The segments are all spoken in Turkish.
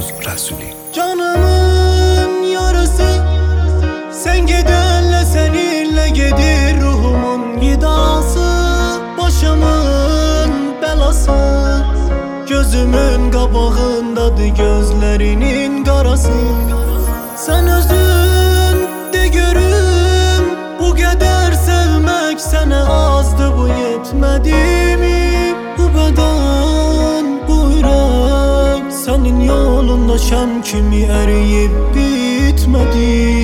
Rəsuli. Canımın yarısı sen gidenle seninle gedir ruhumun gidası, başımın belası. Gözümün qabağındadır gözlerinin qarası. Sen özün de görüm, bu kadar sevmek sana azdı, bu yetmedi mi? Bu beden, bu yürek senin yolunda şam kimi eriyip bitmedi.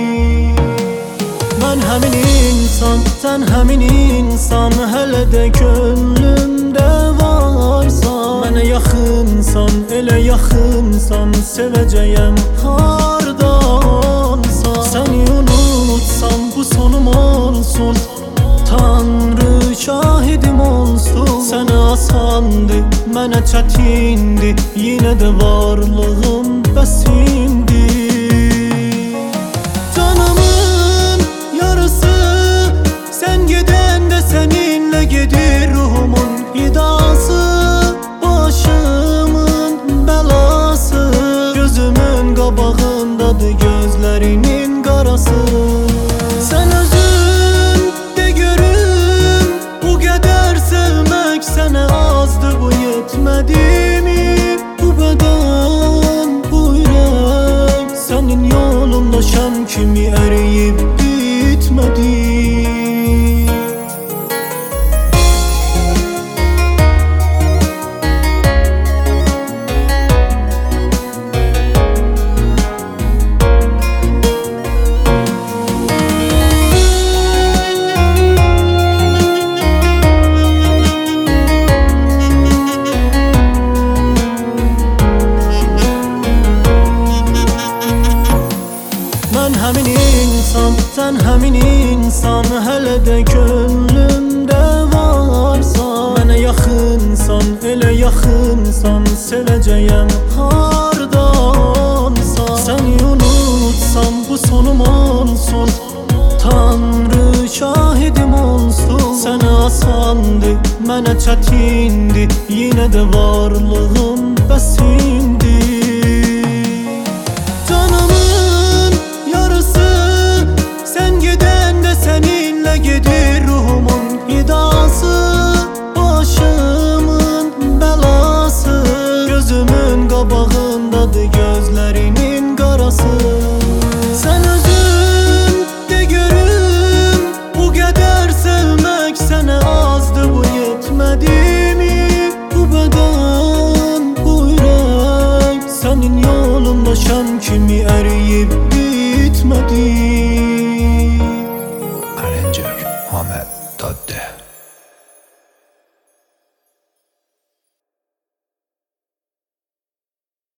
Ben həmin insan, sen həmin insan, hələ də könlümdə varsan. Mənə yaxınsan, elə yaxınsan, sevəcəyəm hardansan. Səni unutsam bu sonum olsun, Tanrı şahidim olsun. Sənə asandı, mənə çətindi, yenə də varlığım bəsimdi. Canımın yarısı sen gidende seninle gedir ruhumun gidası, başımın belası. Gözümün qabağındadır gözlerinin qarası. Sen özün de görüm, bu kadar sevmek sana azdı, bu yetmedi mi? Bu beden, bu yürek senin yolunda şam kimi eriyip bitmedi. Ben həmin insan, sen həmin insan, hələ də könlümdə varsan. Mənə yaxınsan, elə yaxınsan, sevəcəyəm hardansan. Səni unutsam bu sonum olsun, Tanrı şahidim olsun. Sənə asandı, mənə çətindi, yenə də varlığım bəsimdi. Seninle gedir ruhumun gidası, başımın belası. Gözümün qabağındadır gözlerinin qarası. Sen özün de görüm, bu kadar sevmek sana azdı, bu yetmedi mi? Bu beden, bu yürek senin yolunda şam kimi eriyip bitmedi.